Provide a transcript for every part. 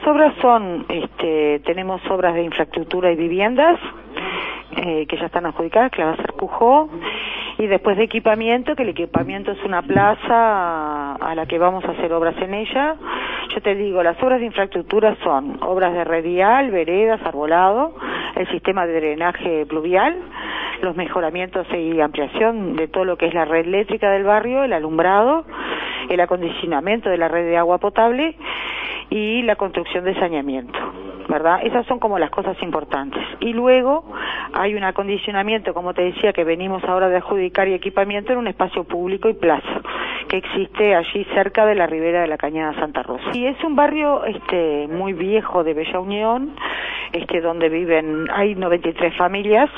obras son, tenemos obras de infraestructura y viviendas, que ya están adjudicadas, que la va a hacer Cujó, y después de equipamiento, que el equipamiento es una plaza a la que vamos a hacer obras en ella. Yo te digo, las obras de infraestructura son obras de redial, veredas, arbolado, el sistema de drenaje pluvial, los mejoramientos y ampliación de todo lo que es la red eléctrica del barrio, el alumbrado, el acondicionamiento de la red de agua potable y la construcción de saneamiento, ¿verdad? Esas son como las cosas importantes. Y luego hay un acondicionamiento, como te decía, que venimos ahora de adjudicar y equipamiento en un espacio público y plaza, que existe allí cerca de la ribera de la Cañada Santa Rosa. Y es un barrio muy viejo de Bella Unión, donde hay 93 familias,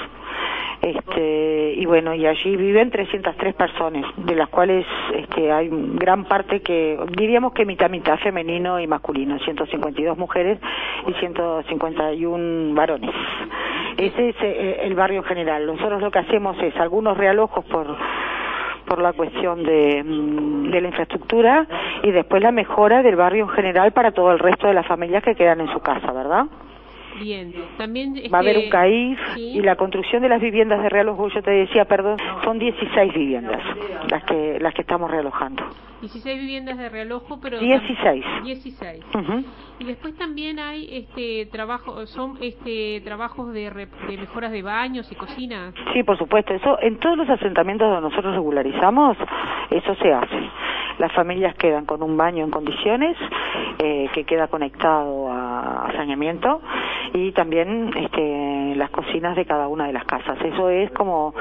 y bueno, y allí viven 303 personas, de las cuales hay gran parte que, diríamos que mitad femenino y masculino, 152 mujeres y 151 varones. Ese es el barrio en general. Nosotros lo que hacemos es algunos realojos por la cuestión de la infraestructura y después la mejora del barrio en general para todo el resto de las familias que quedan en su casa, ¿verdad? Bien, también va a haber un CAIF, ¿sí? Y la construcción de las viviendas de realojo, yo te decía, son 16 viviendas las que estamos realojando. 16 viviendas de realojo, pero 16. 16. Uh-huh. Y después también hay trabajos de mejoras de baños y cocinas. Sí, por supuesto, eso en todos los asentamientos donde nosotros regularizamos, eso se hace. Las familias quedan con un baño en condiciones, que queda conectado a saneamiento, y también las cocinas de cada una de las casas. Eso es como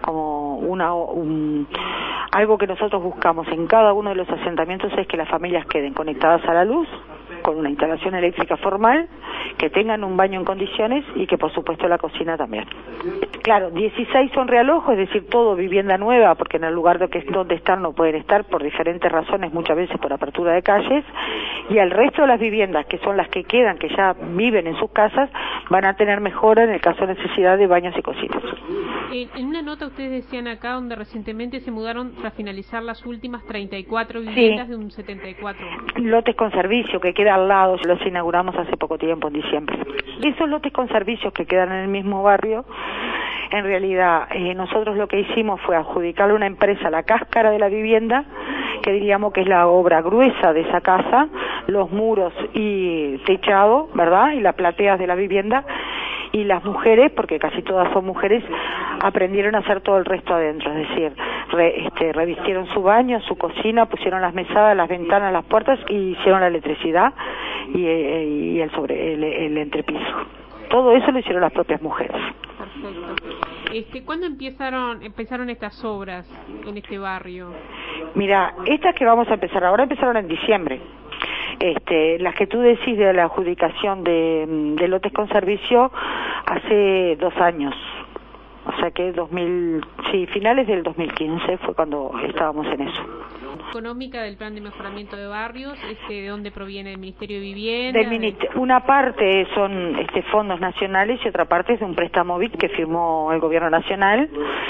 algo que nosotros buscamos en cada uno de los asentamientos, es que las familias queden conectadas a la luz, con una instalación eléctrica formal, que tengan un baño en condiciones y que por supuesto la cocina también. Claro, 16 son realojos, es decir, todo vivienda nueva, porque en el lugar donde están no pueden estar por diferentes razones, muchas veces por apertura de calles, y el resto de las viviendas, que son las que quedan, que ya viven en sus casas, van a tener mejora en el caso de necesidad de baños y cocinas. En una nota ustedes decían acá, donde recientemente se mudaron tras finalizar las últimas 34 viviendas, sí, de un 74. Lotes con servicio que queda al lado, los inauguramos hace poco tiempo, en diciembre. Esos lotes con servicios que quedan en el mismo barrio, en realidad nosotros lo que hicimos fue adjudicarle a una empresa la cáscara de la vivienda, que diríamos que es la obra gruesa de esa casa, los muros y techado, ¿verdad?, y las plateas de la vivienda, y las mujeres, porque casi todas son mujeres, aprendieron a hacer todo el resto adentro, es decir, revistieron su baño, su cocina, pusieron las mesadas, las ventanas, las puertas, y hicieron la electricidad y el entrepiso. Todo eso lo hicieron las propias mujeres. Perfecto. ¿Cuándo empezaron estas obras en este barrio? Mira, estas que vamos a empezar ahora empezaron en diciembre. Las que tú decís de la adjudicación de lotes con servicio hace 2 años. O sea que finales del 2015 fue cuando estábamos en eso. Económica del plan de mejoramiento de barrios, ¿de dónde proviene? ¿El Ministerio de Vivienda? Una parte son fondos nacionales y otra parte es de un préstamo BID que firmó el gobierno nacional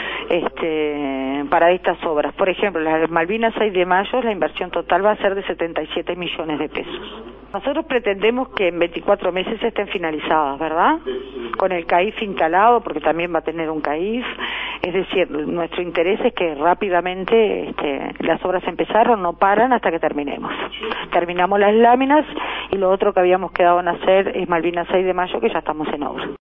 para estas obras. Por ejemplo, las Malvinas 6 de mayo, la inversión total va a ser de 77 millones de pesos. Nosotros pretendemos que en 24 meses estén finalizadas, ¿verdad? Con el CAIF instalado, porque también va a tener un CAIF. Es decir, nuestro interés es que rápidamente las obras empezaron, no paran hasta que terminemos. Terminamos las láminas y lo otro que habíamos quedado en hacer es Malvinas 6 de mayo, que ya estamos en obra.